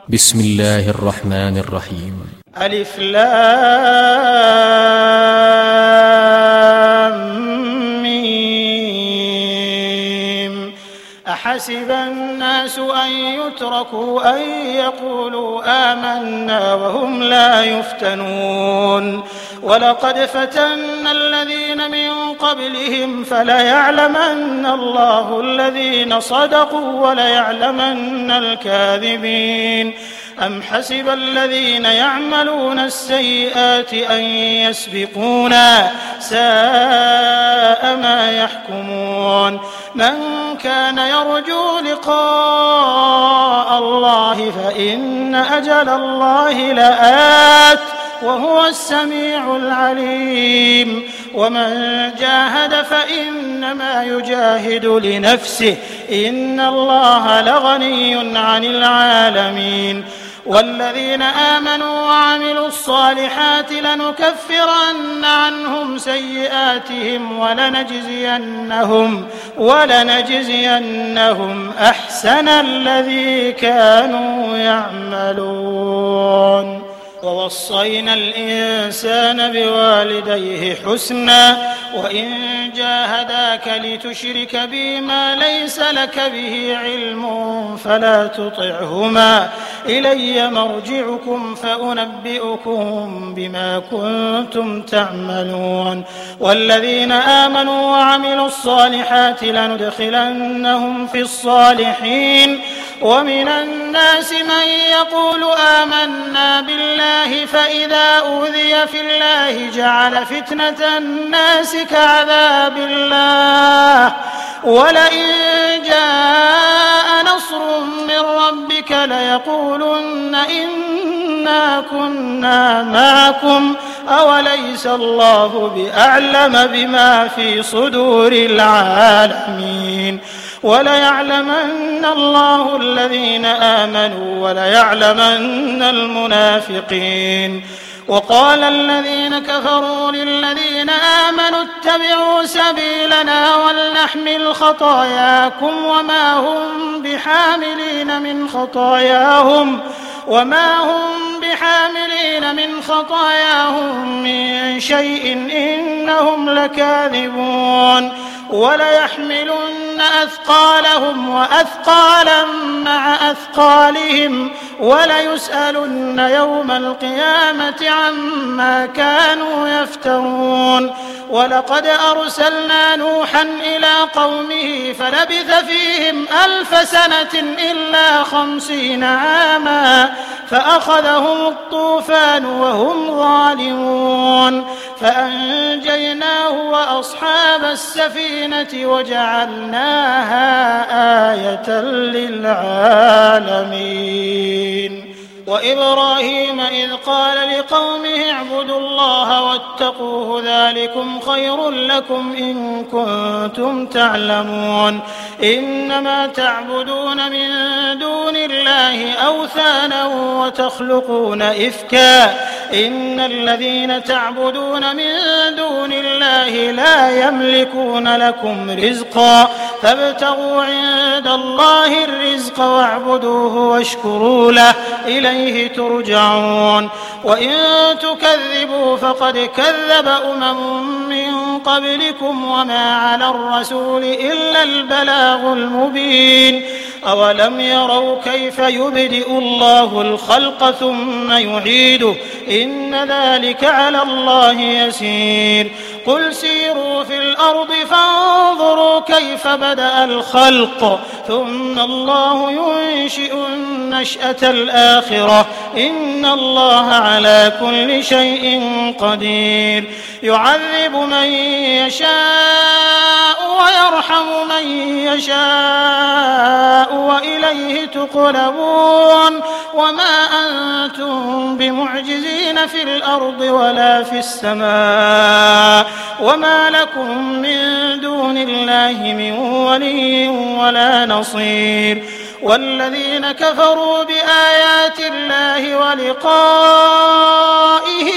بسم الله الرحمن الرحيم. ألف لام ميم. أحسب الناس أن يتركوا أن يقولوا آمنا وهم لا يفتنون ولقد فتنا الذين من قبلهم فليعلمن الله الذين صدقوا وليعلمن الكاذبين. أم حسب الذين يعملون السيئات أن يسبقونا ساء ما يحكمون. من كان يرجو لقاء الله فإن أجل الله لآت وهو السميع العليم. ومن جاهد فإنما يجاهد لنفسه إن الله لغني عن العالمين. والذين آمنوا وعملوا الصالحات لنكفرن عنهم سيئاتهم ولنجزينهم أحسن الذي كانوا يعملون. ووصينا الإنسان بوالديه حسنا وإن جاهداك لتشرك بي ما ليس لك به علم فلا تطعهما إلي مرجعكم فأنبئكم بما كنتم تعملون. والذين آمنوا وعملوا الصالحات لندخلنهم في الصالحين. ومن الناس من يقول آمنا بالله فإذا أوذي في الله جعل فتنة الناس كعذاب الله ولئن جاء نصر من ربك ليقولن إنا كنا معكم أوليس الله بأعلم بما في صدور العالمين. وليعلمن الله الذين آمنوا وليعلمن المنافقين. وقال الذين كفروا للذين آمنوا اتبعوا سبيلنا ولنحمل خطاياكم وما هم بحاملين من خطاياهم من شيء إنهم لكاذبون. وليحملن أثقالهم وأثقالا مع أثقالهم وليسألن يوم القيامة عما كانوا يفترون. ولقد أرسلنا نوحا إلى قومه فلبث فيهم 1000 سنة إلا 50 عاما فأخذهم الطوفان وهم ظالمون فأنجيناه وأصحاب السفينة وجعلناها آية للعالمين. وإبراهيم إذ قال لقومه اعبدوا الله واتقوه ذلكم خير لكم إن كنتم تعلمون. إنما تعبدون من دون الله أوثانا وتخلقون إفكا إن الذين تعبدون من دون الله لا يملكون لكم رزقا فابتغوا عند الله الرزق واعبدوه واشكروا له إليه ترجعون. وإن تكذبوا فقد كذب أمم من قبلكم وما على الرسول إلا البلاغ المبين. أولم يروا كيف يبدئ الله الخلق ثم يعيده إن ذلك على الله يسير. قل سيروا في الأرض فانظروا كيف بدأ الخلق ثم الله ينشئ النشأة الآخرة إن الله على كل شيء قدير. يعذب من يشاء ويرحم من يشاء وإليه تقلبون. وما أنتم بمعجزين في الأرض ولا في السماء وما لكم من دون الله من ولي ولا نصير. والذين كفروا بآيات الله ولقائه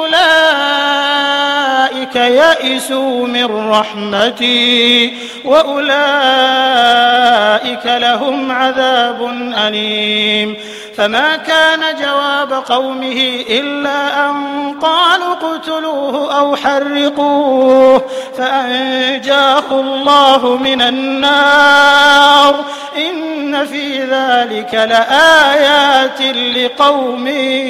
أولئك يئسوا من رحمتي وأولئك لهم عذاب أليم. فما كان جواب قومه إلا أن قالوا اقتلوه أو حرقوه فأنجاه الله من النار إن في ذلك لآيات لقوم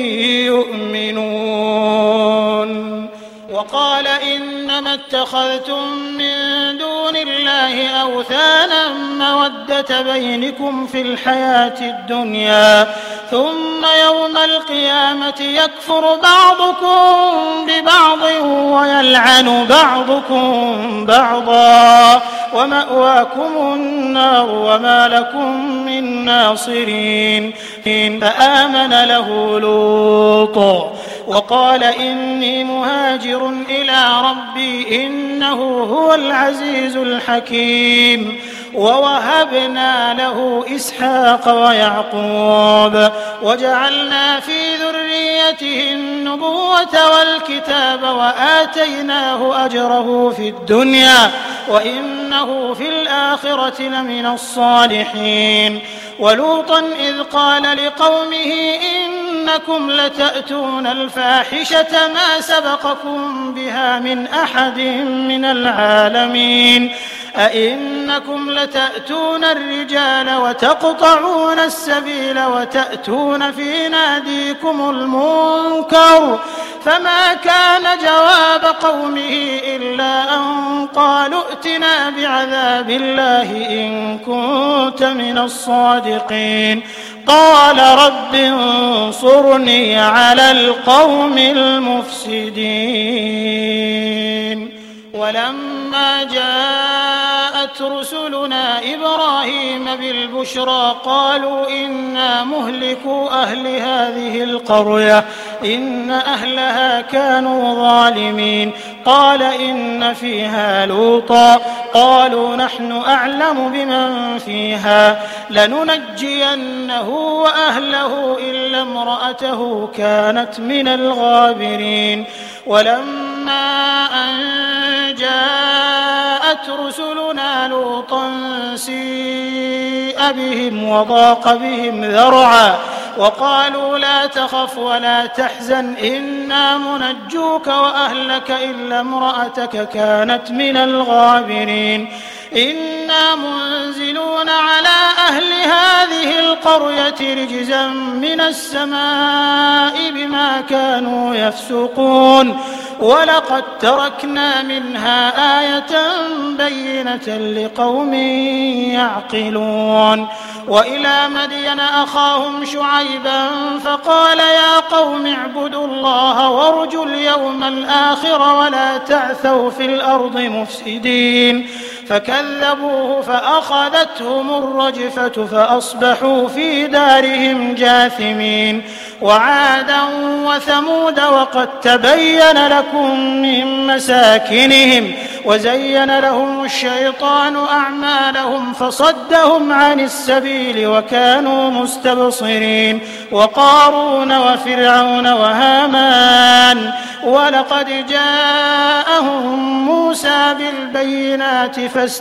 يؤمنون. وقال إنما اتخذتم من دون الله أوثانا مودة بينكم في الحياة الدنيا ثم يوم القيامة يكفر بعضكم ببعض ويلعن بعضكم بعضا ومأواكم النار وما لكم من ناصرين. فآمن له لوط وقال إني مهاجر إلى ربي إنه هو العزيز الحكيم. ووهبنا له إسحاق ويعقوب وجعلنا في ذريته النبوة والكتاب وآتيناه أجره في الدنيا وإنه في الآخرة لمن الصالحين. ولوطا إذ قال لقومه إنكم لتأتون الفاحشة ما سبقكم بها من أحد من العالمين أئنكم لتأتون الرجال وتقطعون السبيل وتأتون في ناديكم المنكر فما كان جواب قومه إلا أن قالوا ائتنا بعذاب الله إن كنت من الصادقين. قال رب انصرني على القوم المفسدين. ولما جاءت رسلنا إبراهيم بالبشرى قالوا إنا مهلكو أهل هذه القرية إن أهلها كانوا ظالمين. قال إن فيها لوطا قالوا نحن أعلم بمن فيها لننجينه وأهله إلا امرأته كانت من الغابرين. ولما أن جاءت رسلنا لوطا سيء بهم وضاق بهم ذرعا وقالوا لا تخف ولا تحزن إنا منجوك وأهلك إلا امرأتك كانت من الغابرين. إنا منزلون على أهل هذه القرية رجزا من السماء بما كانوا يفسقون ولقد تركنا منها آية بينة لقوم يعقلون. وإلى مدين أخاهم شعيبا فقال يا قوم اعبدوا الله وارجوا اليوم الآخر ولا تعثوا في الأرض مفسدين. فكذبوه فأخذتهم الرجفة فأصبحوا في دارهم جاثمين. وعادا وثمود وقد تبين لكم من مساكنهم وزين لهم الشيطان أعمالهم فصدهم عن السبيل وكانوا مستبصرين. وقارون وفرعون وهامان ولقد جاءهم موسى بالبينات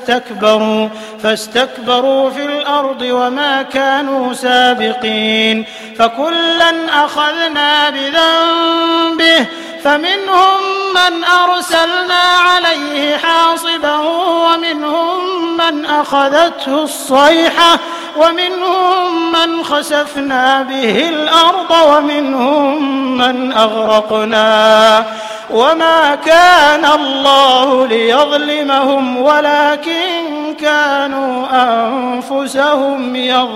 فاستكبروا في الأرض وما كانوا سابقين. فكلا أخذنا بذنبه فمنهم من أرسلنا عليه حاصبا ومنهم من أخذته الصيحة ومنهم من خسفنا به الأرض ومنهم من أغرقنا. وما كان الله ليظلمهم ولكن كانوا أنفسهم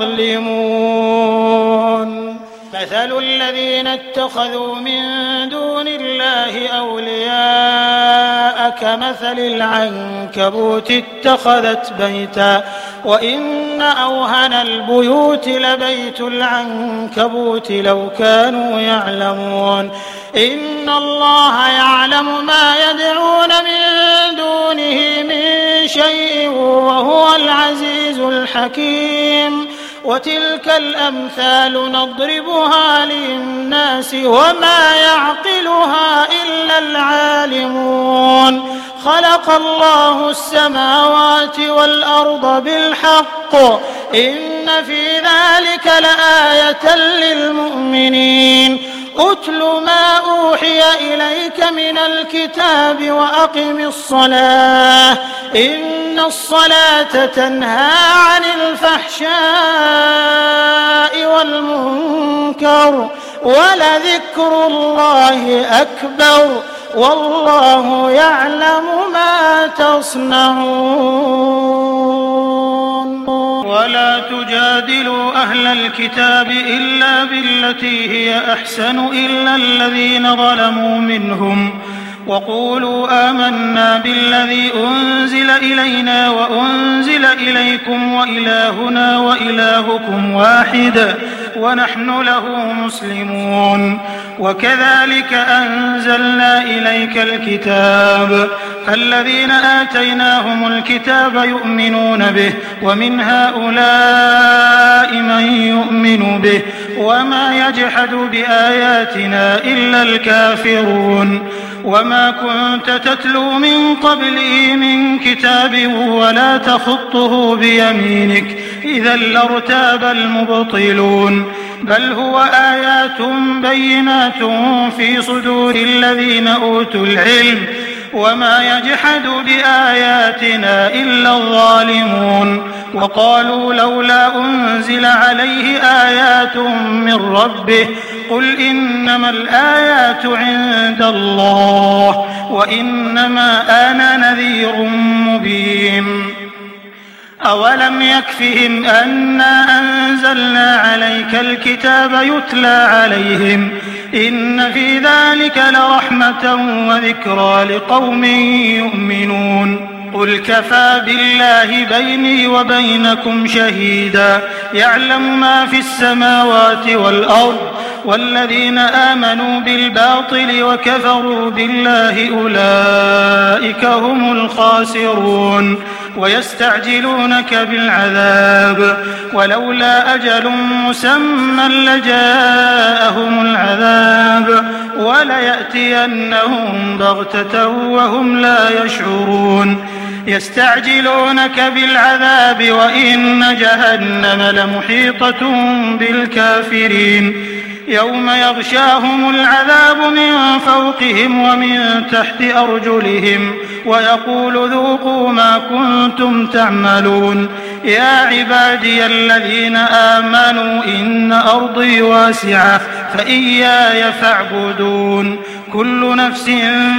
يظلمون. مثل الذين اتخذوا من دون الله أولياء كمثل العنكبوت اتخذت بيتا وإن أوهن البيوت لبيت العنكبوت لو كانوا يعلمون. إن الله يعلم ما يدعون من دونه من شيء وهو العزيز الحكيم. وتلك الأمثال نضربها للناس وما يعقلها إلا العالمون. خلق الله السماوات والأرض بالحق إن في ذلك لآية للمؤمنين أتل ما أوحي إليك من الكتاب وأقم الصلاة إن الصلاة تنهى عن الفحشاء والمنكر ولذكر الله أكبر والله يعلم ما تصنعون ولا تجادلوا أهل الكتاب إلا بالتي هي أحسن إلا الذين ظلموا منهم وقولوا آمنا بالذي أنزل إلينا وأنزل إليكم وإلهنا وإلهكم واحد ونحن له مسلمون وكذلك أنزلنا إليك الكتاب فالذين آتيناهم الكتاب يؤمنون به ومن هؤلاء من يؤمن به وما يجحد بآياتنا إلا الكافرون وما كنت تتلو من قبله من كتاب ولا تخطه بيمينك إذا لارتاب المبطلون بل هو آيات بينات في صدور الذين أوتوا العلم وما يجحد بآياتنا إلا الظالمون وقالوا لولا أنزل عليه آيات من ربه قل إنما الآيات عند الله وإنما أنا نذير مبين أولم يكفهم أنا أنزلنا عليك الكتاب يتلى عليهم إن في ذلك لرحمة وذكرى لقوم يؤمنون قل كفى بالله بيني وبينكم شهيدا يعلم ما في السماوات والأرض والذين آمنوا بالباطل وكفروا بالله أولئك هم الخاسرون ويستعجلونك بالعذاب ولولا أجل مسمى لجاءهم العذاب وليأتينهم بغتة وهم لا يشعرون يستعجلونك بالعذاب وإن جهنم لمحيطة بالكافرين يوم يغشاهم العذاب من فوقهم ومن تحت أرجلهم ويقول ذوقوا ما كنتم تعملون يا عبادي الذين آمنوا إن أرضي واسعة فإياي فاعبدون كل نفس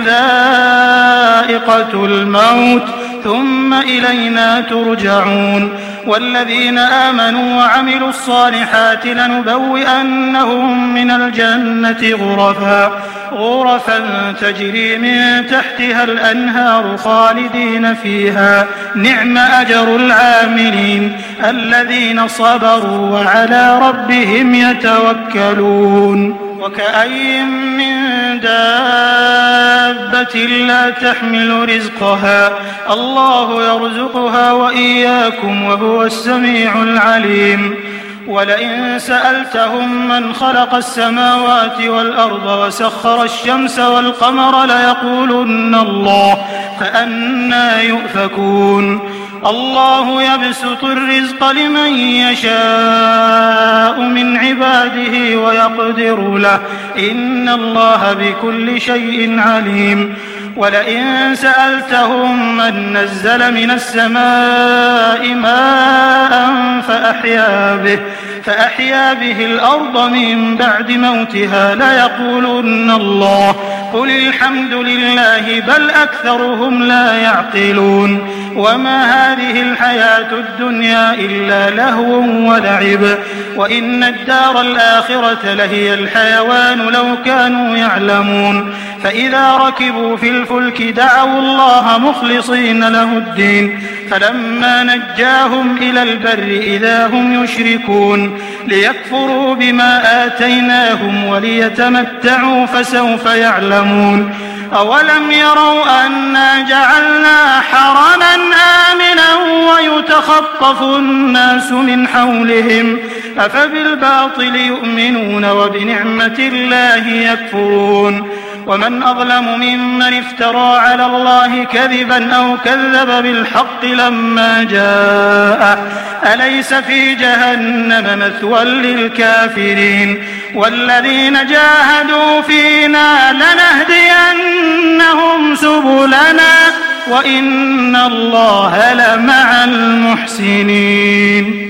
ذائقة الموت ثم إلينا ترجعون والذين آمنوا وعملوا الصالحات لنبوئنهم من الجنة غرفا تجري من تحتها الأنهار خالدين فيها نعم أجر العاملين الذين صبروا وعلى ربهم يتوكلون وكأي من دابة لا تحمل رزقها الله يرزقها وإياكم وهو السميع العليم ولئن سألتهم من خلق السماوات والأرض وسخر الشمس والقمر ليقولن الله فأنى يؤفكون الله يبسط الرزق لمن يشاء من عباده ويقدر له إن الله بكل شيء عليم ولئن سألتهم من نزل من السماء ماء فأحيا به الأرض من بعد موتها ليقولن الله قل الحمد لله بل أكثرهم لا يعقلون وما هذه الحياة الدنيا إلا لهو ولعب وإن الدار الآخرة لهي الحيوان لو كانوا يعلمون فإذا ركبوا في الفلك دعوا الله مخلصين له الدين فلما نجاهم إلى البر إذا هم يشركون ليكفروا بما آتيناهم وليتمتعوا فسوف يعلمون أولم يروا أنا جعلنا حرما آمنا ويتخطف الناس من حولهم أفبالباطل يؤمنون وبنعمة الله يكفرون ومن أظلم ممن افترى على الله كذبا أو كذب بالحق لما جاءه أليس في جهنم مثوى للكافرين والذين جاهدوا فينا لنهدينهم سبلنا وإن الله لمع المحسنين